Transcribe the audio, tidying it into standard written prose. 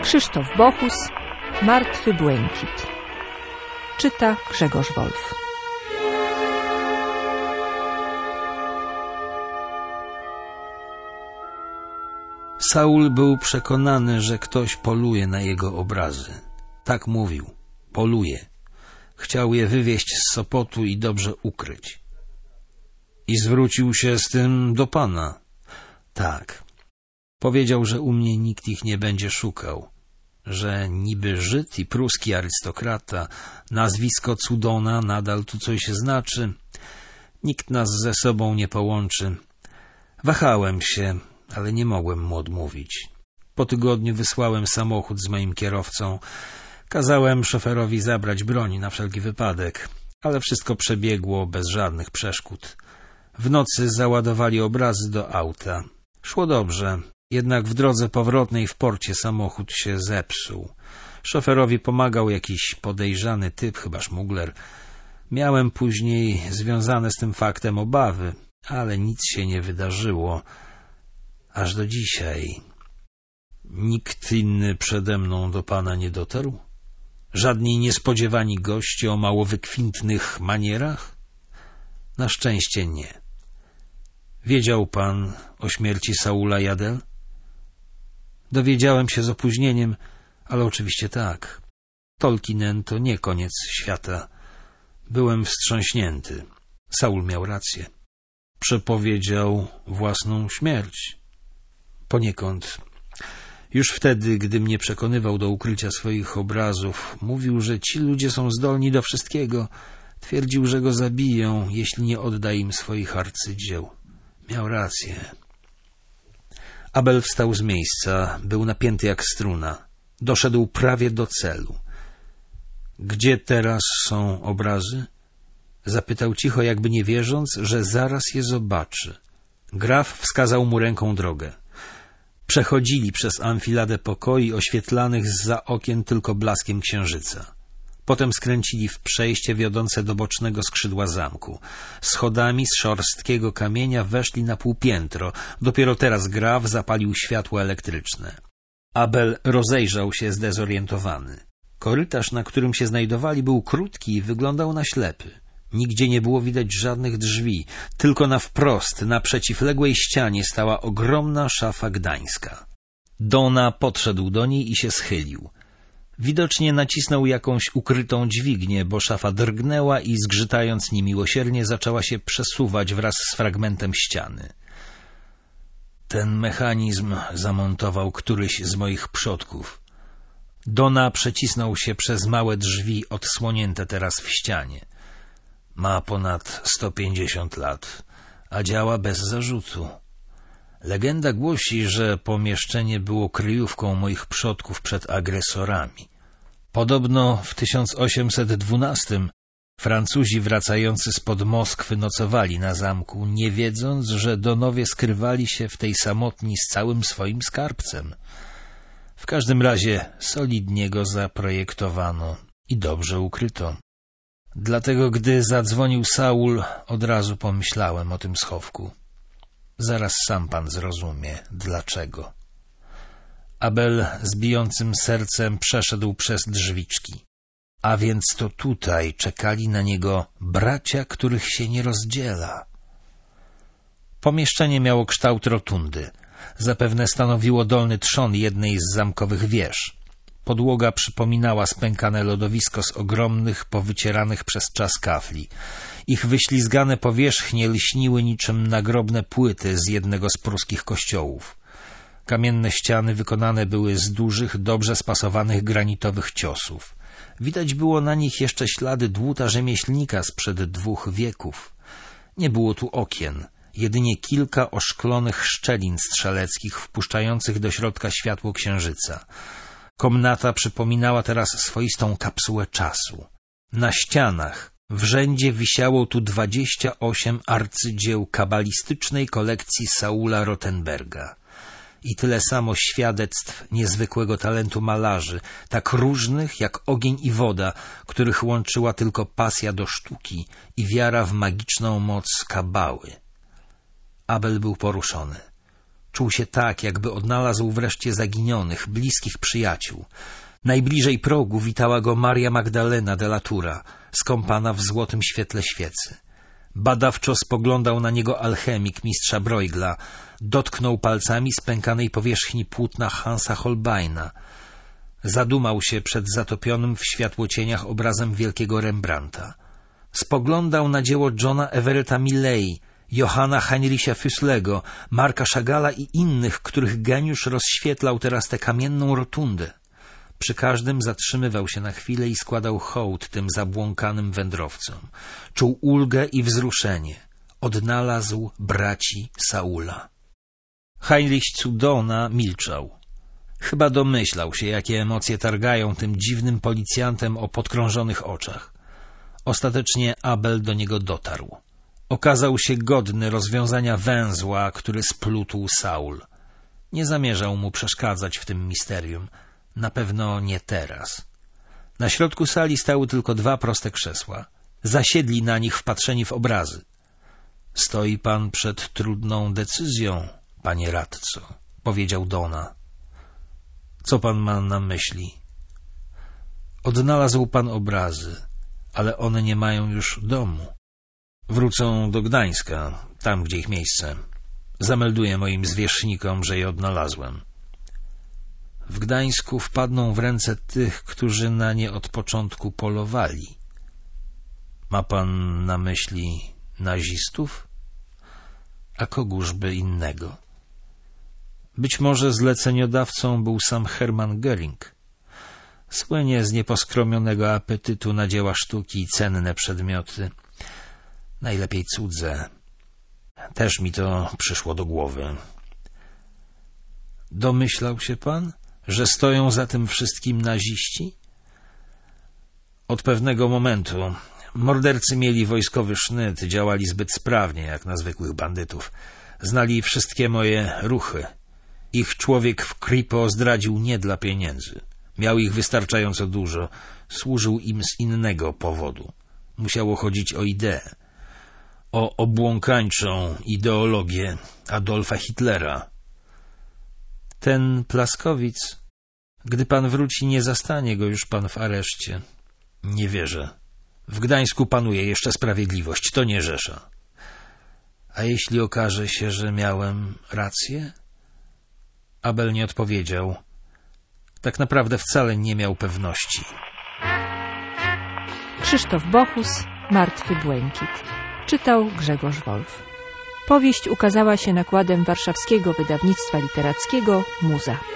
Krzysztof Bochus, Martwy błękit. Czyta Grzegorz Wolf. Saul był przekonany, że ktoś poluje na jego obrazy. Tak mówił. Poluje. Chciał je wywieźć z Sopotu i dobrze ukryć. I zwrócił się z tym do Pana. Tak. Powiedział, że u mnie nikt ich nie będzie szukał. Że niby Żyd i pruski arystokrata, nazwisko Cudona nadal tu coś znaczy. Nikt nas ze sobą nie połączy. Wahałem się, ale nie mogłem mu odmówić. Po tygodniu wysłałem samochód z moim kierowcą. Kazałem szoferowi zabrać broń na wszelki wypadek, ale wszystko przebiegło bez żadnych przeszkód. W nocy załadowali obrazy do auta. Szło dobrze, jednak w drodze powrotnej w porcie samochód się zepsuł. Szoferowi pomagał jakiś podejrzany typ, chyba szmugler. Miałem później związane z tym faktem obawy, ale nic się nie wydarzyło. Aż do dzisiaj. Nikt inny przede mną do Pana nie dotarł? Żadni niespodziewani goście o mało wykwintnych manierach? Na szczęście nie. Wiedział Pan o śmierci Saula Jadel? Dowiedziałem się z opóźnieniem, ale oczywiście tak. Tolkien to nie koniec świata. Byłem wstrząśnięty. Saul miał rację. Przepowiedział własną śmierć. Poniekąd. Już wtedy, gdy mnie przekonywał do ukrycia swoich obrazów, mówił, że ci ludzie są zdolni do wszystkiego. Twierdził, że go zabiją, jeśli nie odda im swoich arcydzieł. Miał rację. Abel wstał z miejsca, był napięty jak struna. Doszedł prawie do celu. Gdzie teraz są obrazy? Zapytał cicho, jakby nie wierząc, że zaraz je zobaczy. Graf wskazał mu ręką drogę. Przechodzili przez amfiladę pokoi oświetlanych zza okien tylko blaskiem księżyca. Potem skręcili w przejście wiodące do bocznego skrzydła zamku. Schodami z szorstkiego kamienia weszli na półpiętro. Dopiero teraz Graf zapalił światło elektryczne. Abel rozejrzał się zdezorientowany. Korytarz, na którym się znajdowali, był krótki i wyglądał na ślepy. Nigdzie nie było widać żadnych drzwi, tylko na wprost, na przeciwległej ścianie stała ogromna szafa gdańska. Dona podszedł do niej i się schylił. Widocznie nacisnął jakąś ukrytą dźwignię, bo szafa drgnęła i zgrzytając niemiłosiernie zaczęła się przesuwać wraz z fragmentem ściany. Ten mechanizm zamontował któryś z moich przodków. Dona przecisnął się przez małe drzwi odsłonięte teraz w ścianie. Ma ponad 150 lat, a działa bez zarzutu. Legenda głosi, że pomieszczenie było kryjówką moich przodków przed agresorami. Podobno w 1812 Francuzi wracający spod Moskwy nocowali na zamku, nie wiedząc, że Donowie skrywali się w tej samotni z całym swoim skarbcem. W każdym razie solidnie go zaprojektowano i dobrze ukryto. Dlatego, gdy zadzwonił Saul, od razu pomyślałem o tym schowku. Zaraz sam pan zrozumie, dlaczego. Abel z bijącym sercem przeszedł przez drzwiczki. A więc to tutaj czekali na niego bracia, których się nie rozdziela. Pomieszczenie miało kształt rotundy. Zapewne stanowiło dolny trzon jednej z zamkowych wież. Podłoga przypominała spękane lodowisko z ogromnych, powycieranych przez czas kafli. Ich wyślizgane powierzchnie lśniły niczym nagrobne płyty z jednego z pruskich kościołów. Kamienne ściany wykonane były z dużych, dobrze spasowanych granitowych ciosów. Widać było na nich jeszcze ślady dłuta rzemieślnika sprzed 2 wieków. Nie było tu okien, jedynie kilka oszklonych szczelin strzeleckich wpuszczających do środka światło księżyca. Komnata przypominała teraz swoistą kapsułę czasu. Na ścianach w rzędzie wisiało tu 28 arcydzieł kabalistycznej kolekcji Saula Rothenberga. I tyle samo świadectw niezwykłego talentu malarzy, tak różnych jak ogień i woda, których łączyła tylko pasja do sztuki i wiara w magiczną moc kabały. Abel był poruszony. Czuł się tak, jakby odnalazł wreszcie zaginionych, bliskich przyjaciół. Najbliżej progu witała go Maria Magdalena de la Tura, skąpana w złotym świetle świecy. Badawczo spoglądał na niego alchemik mistrza Bruegla, dotknął palcami spękanej powierzchni płótna Hansa Holbeina. Zadumał się przed zatopionym w światłocieniach obrazem wielkiego Rembrandta. Spoglądał na dzieło Johna Everetta Millei, Johanna Heinricha Füßlego, Marka Chagalla i innych, których geniusz rozświetlał teraz tę kamienną rotundę. Przy każdym zatrzymywał się na chwilę i składał hołd tym zabłąkanym wędrowcom. Czuł ulgę i wzruszenie. Odnalazł braci Saula. Heinrich Cudona milczał. Chyba domyślał się, jakie emocje targają tym dziwnym policjantem o podkrążonych oczach. Ostatecznie Abel do niego dotarł. Okazał się godny rozwiązania węzła, który splótł Saul. Nie zamierzał mu przeszkadzać w tym misterium. Na pewno nie teraz. Na środku sali stały tylko 2 proste krzesła. Zasiedli na nich wpatrzeni w obrazy. Stoi pan przed trudną decyzją, panie radco, powiedział Dona. Co pan ma na myśli? Odnalazł pan obrazy, ale one nie mają już domu. Wrócą do Gdańska, tam gdzie ich miejsce. Zamelduję moim zwierzchnikom, że je odnalazłem. W Gdańsku wpadną w ręce tych, którzy na nie od początku polowali. Ma pan na myśli nazistów? A kogóżby innego? Być może zleceniodawcą był sam Hermann Göring. Słynie z nieposkromionego apetytu na dzieła sztuki i cenne przedmioty. Najlepiej cudze. Też mi to przyszło do głowy. Domyślał się pan, że stoją za tym wszystkim naziści? Od pewnego momentu. Mordercy mieli wojskowy sznyt, działali zbyt sprawnie, jak na zwykłych bandytów. Znali wszystkie moje ruchy. Ich człowiek w Kripo zdradził nie dla pieniędzy. Miał ich wystarczająco dużo. Służył im z innego powodu. Musiało chodzić o ideę. O obłąkańczą ideologię Adolfa Hitlera. Ten Plaskowic, gdy pan wróci, nie zastanie go już pan w areszcie. Nie wierzę. W Gdańsku panuje jeszcze sprawiedliwość, to nie Rzesza. A jeśli okaże się, że miałem rację? Abel nie odpowiedział. Tak naprawdę wcale nie miał pewności. Krzysztof Bochus, Martwy błękit. Czytał Grzegorz Wolf. Powieść ukazała się nakładem warszawskiego wydawnictwa literackiego Muza.